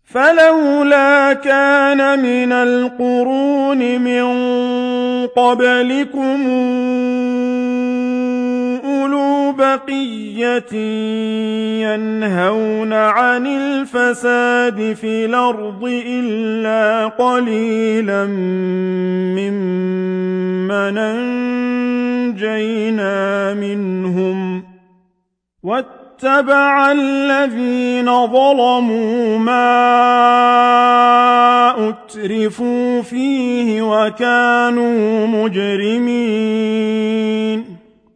فلولا كان من القرون من قبلكم أولو بقية ينهون عن الفساد في الأرض إلا قليلا ممن أنجينا منهم واتبع الذين ظلموا ما أترفوا فيه وكانوا مجرمين